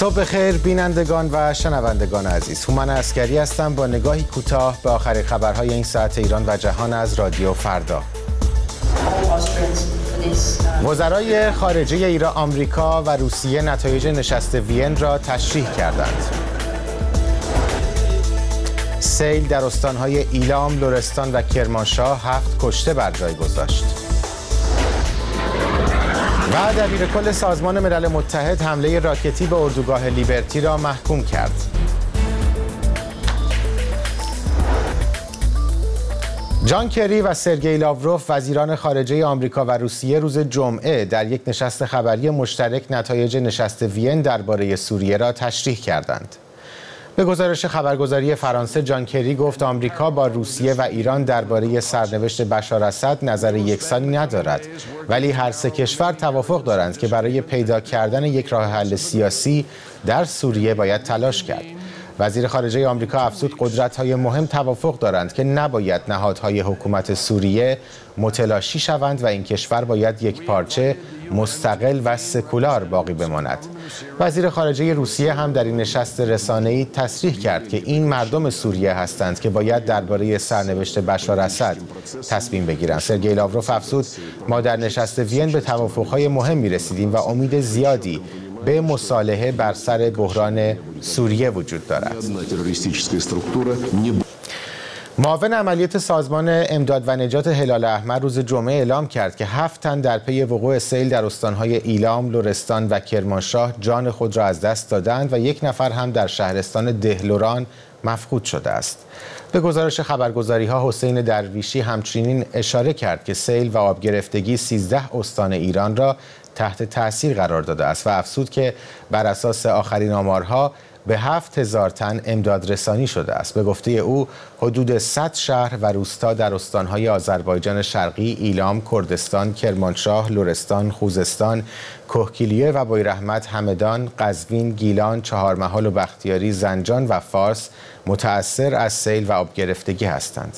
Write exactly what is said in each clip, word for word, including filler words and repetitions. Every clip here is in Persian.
صبح بخیر بینندگان و شنوندگان عزیز. هومن عسکری هستم با نگاهی کوتاه به آخرین خبرهای این ساعت ایران و جهان از رادیو فردا. وزرای خارجه ایران، آمریکا و روسیه نتایج نشست وین را تشریح کردند. سیل در استانهای ایلام، لرستان و کرمانشاه هفت کشته بر جای گذاشت. و دبیرکل سازمان ملل متحد حمله راکتی به اردوگاه لیبرتی را محکوم کرد. جان کری و سرگئی لاوروف وزیران خارجه آمریکا و روسیه روز جمعه در یک نشست خبری مشترک نتایج نشست وین درباره سوریه را تشریح کردند. به گزارش خبرگزاری فرانسه، جان کری گفت آمریکا با روسیه و ایران درباره سرنوشت بشار اسد نظر یکسانی ندارد، ولی هر سه کشور توافق دارند که برای پیدا کردن یک راه حل سیاسی در سوریه باید تلاش کرد. وزیر خارجه آمریکا افزود قدرت‌های مهم توافق دارند که نباید نهادهای حکومت سوریه متلاشی شوند و این کشور باید یک پارچه مستقل و سکولار باقی بماند. وزیر خارجه روسیه هم در این نشست رسانه‌ای تصریح کرد که این مردم سوریه هستند که باید درباره سرنوشت بشار اسد تصمیم بگیرند. سرگئی لاوروف افزود ما در نشست وین به توافق‌های مهمی رسیدیم و امید زیادی به مصالحه بر سر بحران سوریه وجود دارد. معاون عملیات سازمان امداد و نجات هلال احمر روز جمعه اعلام کرد که هفت تن در پی وقوع سیل در استانهای ایلام، لرستان و کرمانشاه جان خود را از دست دادند و یک نفر هم در شهرستان دهلوران مفقود شده است. به گزارش خبرگزاری‌ها، حسین درویشی همچنین اشاره کرد که سیل و آب گرفتگی سیزده استان ایران را تحت تأثیر قرار داده است و افزود که بر اساس آخرین آمارها به هفت هزار تن امداد رسانی شده است. به گفته او حدود صد شهر و روستا در استانهای آذربایجان شرقی، ایلام، کردستان، کرمانشاه، لرستان، خوزستان، کهگیلویه و بویراحمد، همدان، قزوین، گیلان، چهارمحال و بختیاری، زنجان و فارس متأثر از سیل و آب گرفتگی هستند.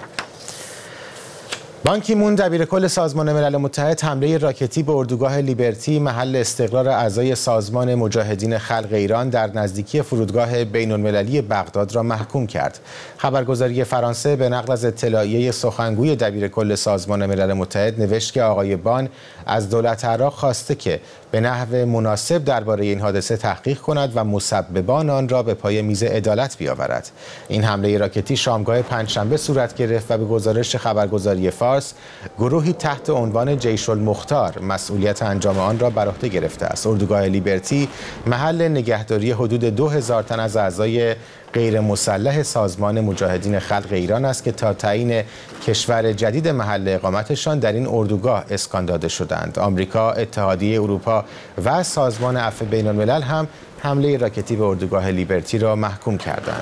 بان کی مون دبیرکل سازمان ملل متحد حمله راکتی به اردوگاه لیبرتی محل استقرار اعضای سازمان مجاهدین خلق ایران در نزدیکی فرودگاه بین‌المللی بغداد را محکوم کرد. خبرگزاری فرانسه به نقل از اطلاعیه سخنگوی دبیرکل سازمان ملل متحد نوشت که آقای بان از دولت عراق خواسته که به نحو مناسب درباره این حادثه تحقیق کند و مسببان آن را به پای میز عدالت بیاورد. این حمله راکتی شامگاه پنجشنبه صورت گرفت و به گزارش خبرگزاری فارس گروهی تحت عنوان جیش المختار مسئولیت انجام آن را بر عهده گرفته است. اردوگاه لیبرتی محل نگهداری حدود دو هزار تن از اعضای غیر مسلح سازمان مجاهدین خلق ایران است که تا تعیین کشور جدید محل اقامتشان در این اردوگاه اسکان داده شدند. آمریکا، اتحادیه اروپا و سازمان عفو بین‌الملل هم حمله راکتی به اردوگاه لیبرتی را محکوم کردند.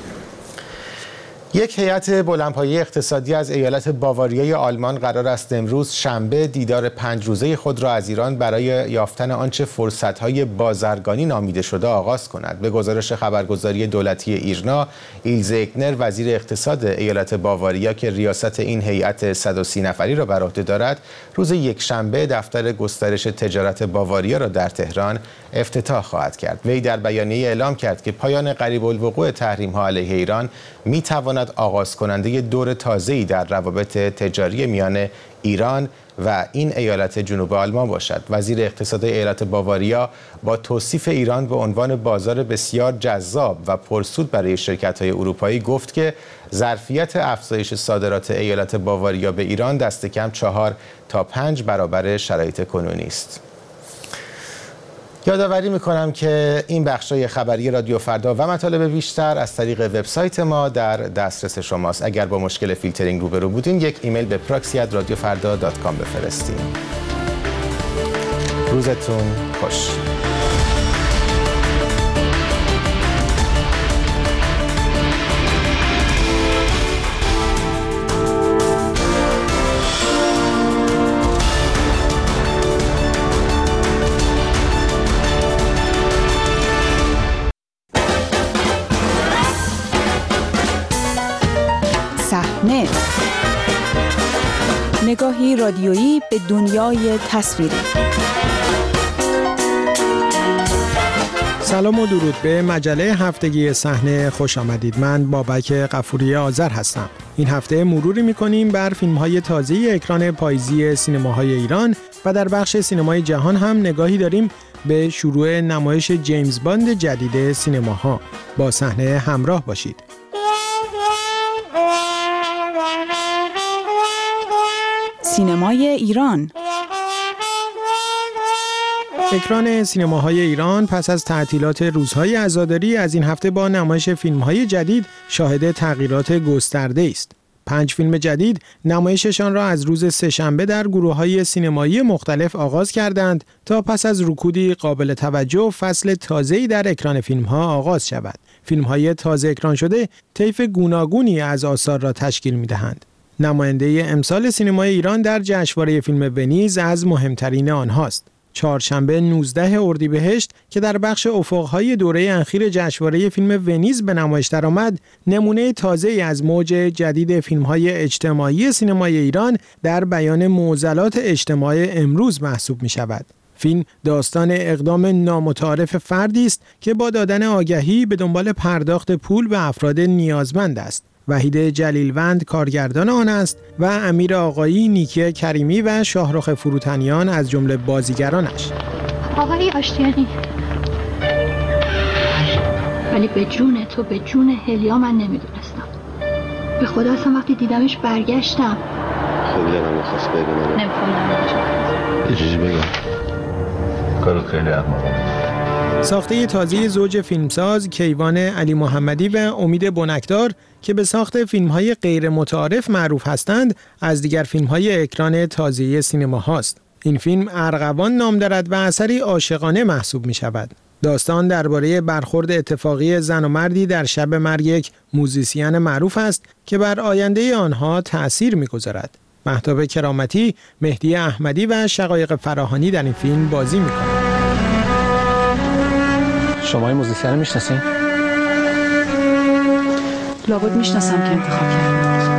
یک هیئت بلندپایه اقتصادی از ایالت باواریای آلمان قرار است امروز شنبه دیدار پنج روزه خود را از ایران برای یافتن آنچه فرصت‌های بازرگانی نامیده شده آغاز کند. به گزارش خبرگزاری دولتی ایرنا، ایلزه اگنر وزیر اقتصاد ایالت باواریا که ریاست این هیئت صد و سی نفری را بر عهده دارد، روز یکشنبه دفتر گسترش تجارت باواریا را در تهران افتتاح خواهد کرد. وی در بیانیه اعلام کرد که پایان قریب الوقوع تحریم‌ها علیه ایران می‌تواند آغاز کننده دور تازه‌ای در روابط تجاری میان ایران و این ایالت جنوب آلمان باشد. وزیر اقتصاد ایالت باواریا با توصیف ایران به عنوان بازار بسیار جذاب و پرسود برای شرکت‌های اروپایی گفت که ظرفیت افزایش صادرات ایالت باواریا به ایران دست کم چهار تا پنج برابر شرایط کنونی است. یادآوری میکنم که این بخشای خبری رادیو فردا و مطالب بیشتر از طریق وبسایت ما در دسترس شماست. اگر با مشکل فیلترینگ روبرو بودین یک ایمیل به پراکسی ات رادیو فردا دات کام بفرستین. روزتون خوش. صحنه، نگاهی رادیویی به دنیای تصویری. سلام و درود به مجله هفتگی صحنه خوش آمدید. من بابک غفوری آذر هستم. این هفته مروری می‌کنیم بر فیلم‌های تازه اکران پاییزی سینماهای ایران و در بخش سینمای جهان هم نگاهی داریم به شروع نمایش جیمز باند جدید سینماها. با صحنه همراه باشید. سینمای ایران. اکران سینماهای ایران پس از تعطیلات روزهای عزاداری از این هفته با نمایش فیلم‌های جدید شاهد تغییرات گسترده است. پنج فیلم جدید نمایششان را از روز سه‌شنبه در گروه‌های سینمایی مختلف آغاز کردند تا پس از رکودی قابل توجه فصل تازه‌ای در اکران فیلم‌ها آغاز شود. فیلم‌های تازه اکران شده طیف گوناگونی از آثار را تشکیل می‌دهند. نماینده امسال سینمای ایران در جشنواره فیلم ونیز از مهمترین آنهاست. چهارشنبه نوزدهم اردیبهشت که در بخش افق‌های دوره اخیر جشنواره فیلم ونیز به نمایش درآمد، نمونه تازه‌ای از موج جدید فیلم‌های اجتماعی سینمای ایران در بیان معضلات اجتماع امروز محسوب می‌شود. فیلم داستان اقدام نامتعارف فردی است که با دادن آگهی به دنبال پرداخت پول به افراد نیازمند است. وحید جلیلوند کارگردان آن است و امیر آقایی، نیکی کریمی و شاهرخ فروتنیان از جمله بازیگرانش. آقای آشتیانی، ولی به جون تو، به جون هلیا من نمیدونستم. به خدا اصلا وقتی دیدمش برگشتم. خیلی دلم می‌خواست ببینم. نمی‌فهمم. یه چیزی بگم. کارت خیلی احمقانه. ساخته تازه زوج فیلمساز کیوان علی محمدی و امید بنکدار که به ساخت فیلم‌های غیر متعارف معروف هستند، از دیگر فیلم‌های اکران تازه سینما هاست. این فیلم ارغوان نام دارد و اثری عاشقانه محسوب می‌شود. داستان درباره برخورد اتفاقی زن و مردی در شب مرگ یک موزیسین معروف است که بر آینده آنها تأثیر می‌گذارد. مهتاب کرامتی، مهدی احمدی و شقایق فراهانی در این فیلم بازی می‌کنند. شما این موزیسین رو میشناسین؟ لابد میشناسم که انتخاب کردم.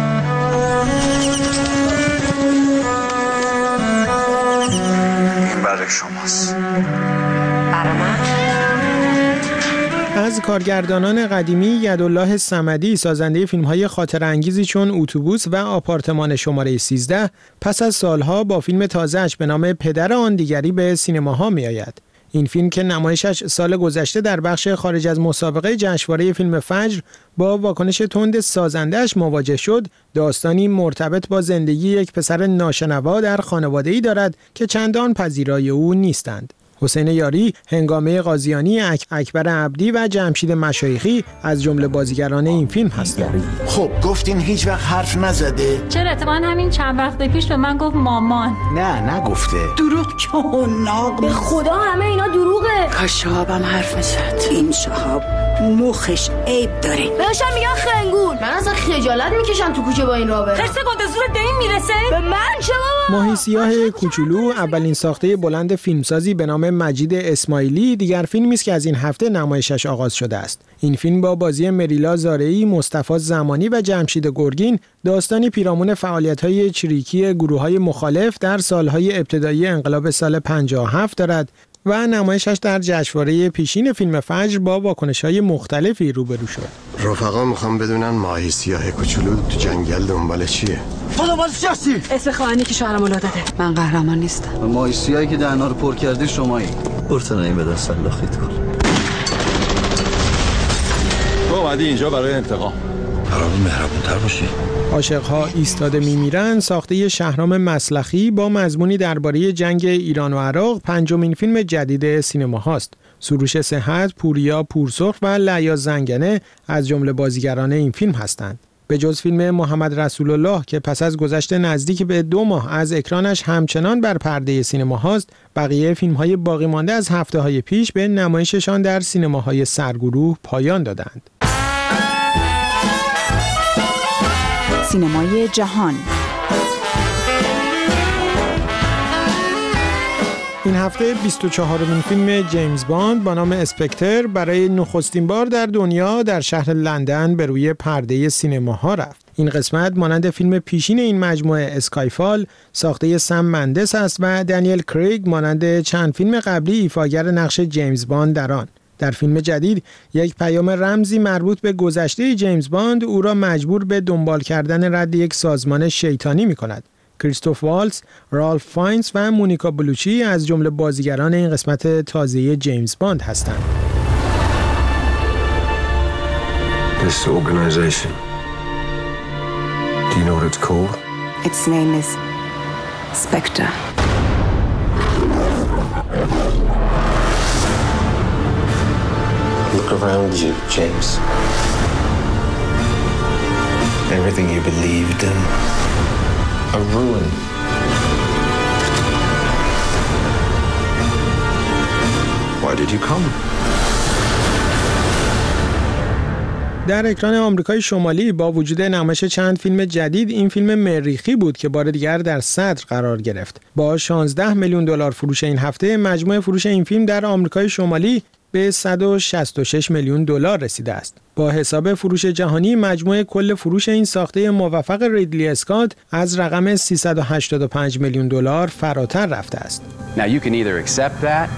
این برای شماست. برای من؟ از کارگردانان قدیمی یدالله صمدی سازنده فیلم‌های خاطرانگیزی چون اتوبوس و آپارتمان شماره سیزده پس از سالها با فیلم تازه‌اش به نام پدر آن دیگری به سینماها می‌آید. این فیلم که نمایشش سال گذشته در بخش خارج از مسابقه جشنواره فیلم فجر با واکنش تند سازنده‌اش مواجه شد، داستانی مرتبط با زندگی یک پسر ناشنوا در خانواده‌ای دارد که چندان پذیرای او نیستند. حسین یاری، هنگامه قاضیانی، اک... اکبر عبدی و جمشید مشایخی از جمله بازیگران این فیلم هستند. خب گفتین هیچ وقت حرف نزده؟ چرا اتفاقا همین چند وقت پیش به من گفت مامان. نه نگفته. دروغ چون به خدا همه اینا دروغه. کاش شهابم حرف میزد. این شهاب مخش عیب داره. بهشم میگن خنگول. من اصلا خجالت میکشم تو کوچه با این راه برم. خرس گنده زور دین میرسه به من چه بابا؟ ماهی سیاه کوچولو اولین ساخته بلند فیلمسازی به نام مجید اسماعیلی دیگر فیلمی است که از این هفته نمایشش آغاز شده است. این فیلم با بازی مریلا زارعی، مصطفی زمانی و جمشید گرگین داستانی پیرامون فعالیت‌های چریکی گروه‌های مخالف در سالهای ابتدایی انقلاب سال پنجاه و هفت دارد و نمایشش در جشنواره پیشین فیلم فجر با واکنش‌های مختلفی روبرو شد. رفقا میخوام بدونن ماهی سیاه کوچولو تو جنگل دنبال چیه؟ تو دنبال چی هستی؟ اسم خواهانی که شوهرمو داده. من قهرمان نیستم. ماهی سیاهی که دهنا رو پر کردی شمایی. برتن این بدن سلاخیت کن. تو اومدی اینجا برای انتقام. قرار مهربون‌تر باشی. عاشق‌ها ایستاده می‌میرند ساخته شهرام مسلخی با مضمونی درباره جنگ ایران و عراق پنجمین فیلم جدید سینما هاست. سروش صحت، پوریا پورسرخ و لعیا زنگنه از جمله بازیگران این فیلم هستند. به جز فیلم محمد رسول الله که پس از گذشت نزدیک به دو ماه از اکرانش همچنان بر پرده سینما هاست، بقیه فیلم‌های باقی مانده از هفته‌های پیش به نمایششان در سینماهای سرگروه پایان دادند. سینمای جهان. این هفته بیست و چهارمین فیلم جیمز باند با نام اسپکتر برای نخستین بار در دنیا در شهر لندن به روی پرده سینماها رفت. این قسمت مانند فیلم پیشین این مجموعه اسکایفال ساخته سم مندس است و دانیل کریگ مانند چند فیلم قبلی ایفاگر نقش جیمز باند در آن. در فیلم جدید یک پیام رمزی مربوط به گذشته جیمز باند او را مجبور به دنبال کردن رد یک سازمان شیطانی می‌کند. کریستوف والتز، رالف فاینز و مونیکا بلوچی از جمله بازیگران این قسمت تازه جیمز باند هستند. This organization. Do you know what it's called? Its name is Spectre. Look around you, James. Everything you believed in, a ruin. Why did you come? در اکران آمریکای شمالی با وجود نمایش چند فیلم جدید، این فیلم مریخی بود که بار دیگر در صدر قرار گرفت. با شانزده میلیون دلار فروش این هفته، مجموع فروش این فیلم در آمریکای شمالی به صد و شصت و شش میلیون دلار رسیده است. با حساب فروش جهانی، مجموع کل فروش این ساخته موفق ریدلی اسکات از رقم سیصد و هشتاد و پنج میلیون دلار فراتر رفته است. Now you can either accept that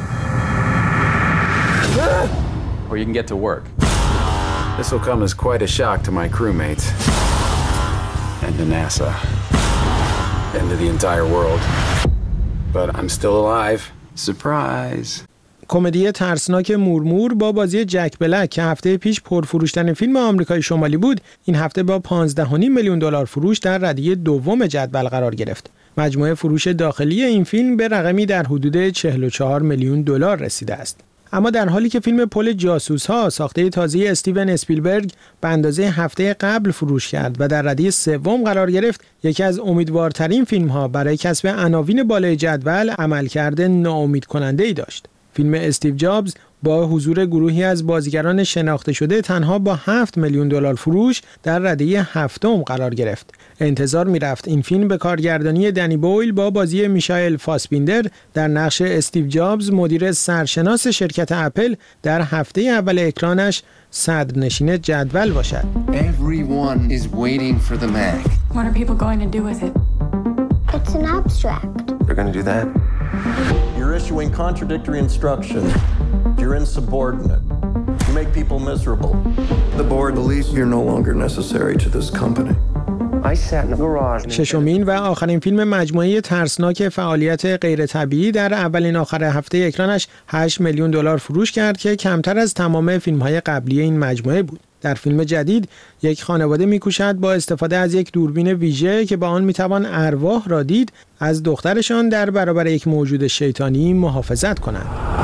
or you can get to work. This will come as quite a shock to my crewmates and to NASA and to the entire world. But I'm still alive. Surprise. کمدی ترسناک مورمور با بازی جک بلک که هفته پیش پرفروشترین فیلم آمریکای شمالی بود، این هفته با پانزده و نیم میلیون دلار فروش در ردیف دوم جدول قرار گرفت. مجموع فروش داخلی این فیلم به رقمی در حدود چهل و چهار میلیون دلار رسیده است. اما در حالی که فیلم پل جاسوس‌ها ساخته تازه استیون اسپیلبرگ به اندازه هفته قبل فروش کرد و در ردیف سوم قرار گرفت، یکی از امیدوارترین فیلم‌ها برای کسب عناوین بالای جدول عملکرد ناامید کننده‌ای داشت. فیلم استیو جابز با حضور گروهی از بازیگران شناخته شده تنها با هفت میلیون دلار فروش در رده هفتم قرار گرفت. انتظار می‌رفت این فیلم به کارگردانی دنی بویل با بازی میشائل فاسبیندر در نقش استیو جابز، مدیر سرشناس شرکت اپل، در هفته اول اکرانش صدرنشین جدول باشد. Everyone is waiting for the Mac. What are people going to do with it? It's an abstract. They're going to do that? You're issuing contradictory instructions. You're insubordinate. You make people miserable. The board believes you're no longer necessary to this company. I sat in a garage. ششمین و آخرین فیلم مجموعه ترسناک فعالیت غیر طبیعی در اولین آخر هفته اکرانش هشت میلیون دلار فروش کرد که کمتر از تمام فیلم‌های قبلی این مجموعه بود. در فیلم جدید یک خانواده می‌کوشد با استفاده از یک دوربین ویژه که با آن می‌توان ارواح را دید، از دخترشان در برابر یک موجود شیطانی محافظت کنند.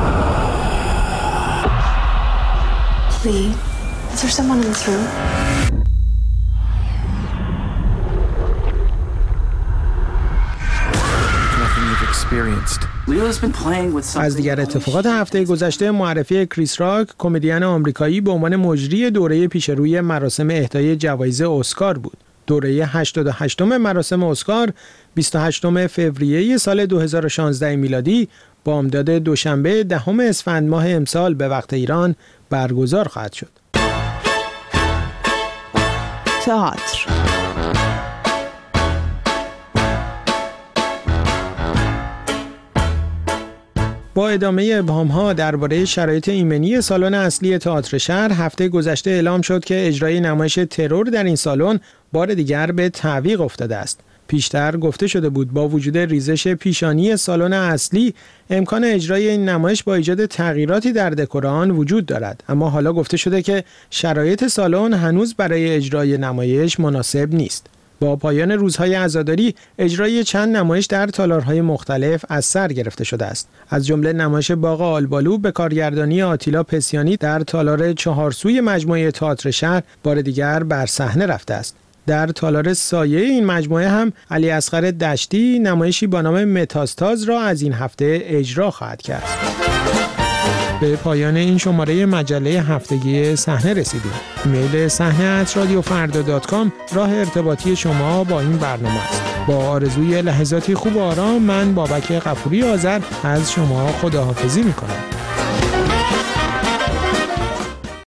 Lee, is there someone in this room? Nothing you've experienced. از دیگر اتفاقات هفته گذشته، معرفی کریس راک، کمدین آمریکایی به عنوان مجری دوره پیش روی مراسم اهدای جوایز اسکار بود. دوره هشتاد و هشتم مراسم اسکار بیست و هشتم فوریه سال دو هزار و شانزده میلادی بامداد دوشنبه دهم اسفند ماه امسال به وقت ایران برگزار خواهد شد. تئاتر. با ادامه ابهام‌ها درباره شرایط ایمنی سالن اصلی تئاتر شهر، هفته گذشته اعلام شد که اجرای نمایش ترور در این سالن بار دیگر به تعویق افتاده است. پیشتر گفته شده بود با وجود ریزش پیشانی سالن اصلی، امکان اجرای این نمایش با ایجاد تغییراتی در دکور آن وجود دارد، اما حالا گفته شده که شرایط سالن هنوز برای اجرای نمایش مناسب نیست. با پایان روزهای عزاداری، اجرای چند نمایش در تالارهای مختلف از سر گرفته شده است. از جمله نمایش باغ آلبالو به کارگردانی آتیلا پسیانی در تالار چهارسوی مجموعه تئاتر شهر بار دیگر بر صحنه رفته است. در تالار سایه این مجموعه هم علی اصغر دشتی نمایشی با نام متاستاز را از این هفته اجرا خواهد کرد. به پایان این شماره مجله هفتگی صحنه رسیدیم. ایمیل صحنه ات رادیو فردا دات کام راه ارتباطی شما با این برنامه است. با آرزوی لحظاتی خوب و آرام، من بابک غفوری آذر از شما خداحافظی می‌کنم.